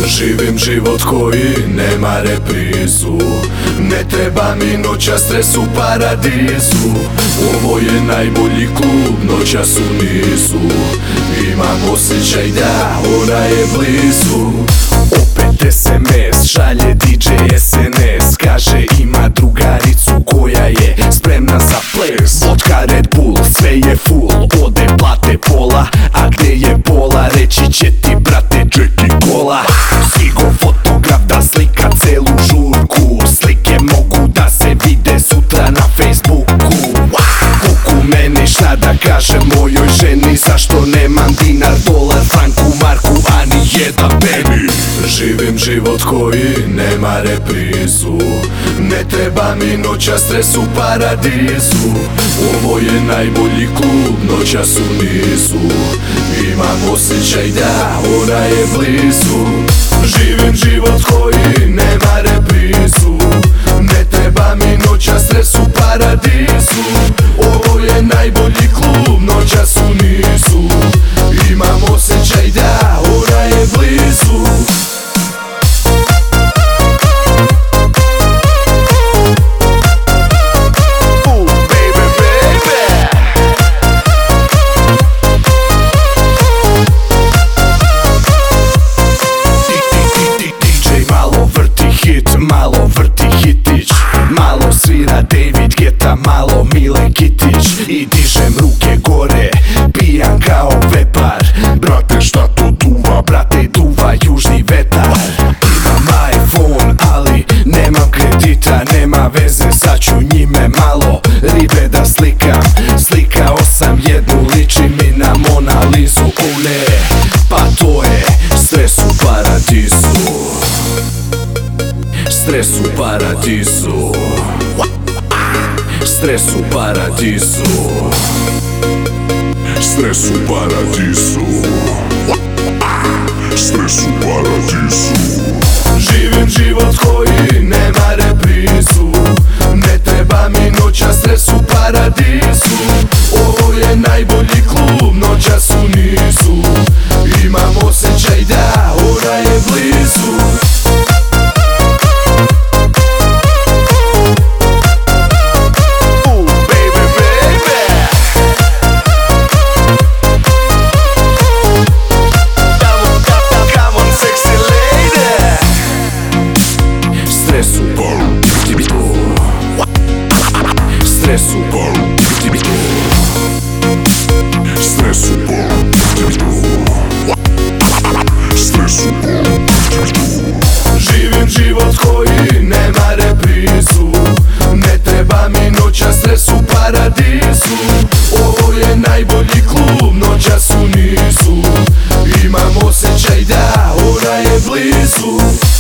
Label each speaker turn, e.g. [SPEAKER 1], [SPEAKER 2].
[SPEAKER 1] Živim život koji nema reprizu. Ne treba mi noća, stres u paradizu. Ovo je najbolji klub, noćas u nizu. Imam osjećaj da ona je blizu. Opet SMS, šalje DJ SNS. Kaže ima drugaricu koja je spremna za ples. Vodka, Red Bull, sve je full, ode plate pola. A gde je pola, reći će ti brate Jackie Cola. Stigo fotograf da slika celu žurku. Slike mogu da se vide sutra na Facebooku. Kuku meni šta da kažem mojoj ženi. Zašto nemam dinar, dolar, franku, marku, a ni jedan penny. Živim život koji nema reprizu. Ne treba mi noća, stres u paradizu. Ovo je najbolji klub, noćas u nizu. Imam osjećaj da ona je blizu. Živim život koji nema reprizu. Ne treba mi noća, stres u paradizu. Ovo je najbolji klub, noćas u nizu. Imam osjećaj da ona je blizu. Malo vrti hitić, malo svira David Guetta, malo Mile Kitić. I dižem ruke gore, pijan kao vepar. Brate šta to duva, brate duva južni vetar. Imam iPhone, ali nemam kredita. Nema veze, sad ću njime malo ribe da slikam. Slikao sam jednu, liči mi na Mona Lizu. O ne, pa to je stres u paradizu. Stres u paradizu. Stres u paradizu. Stres u paradizu. Stres u paradizu. Živim život koji nema reprizu. Ne treba mi noća, stres u paradizu. Ovo je najbolji klub, noćas u nizu. Imam osjećaj da ona je blizu. Stres u paradizu. Stres u paradizu. Stres u paradizu. Stres u paradizu. Živim život koji nema reprizu. Ne treba mi noća, stres u paradizu. Ovo je najbolji klub, noćas u nizu. Imam osjećaj da ona je blizu.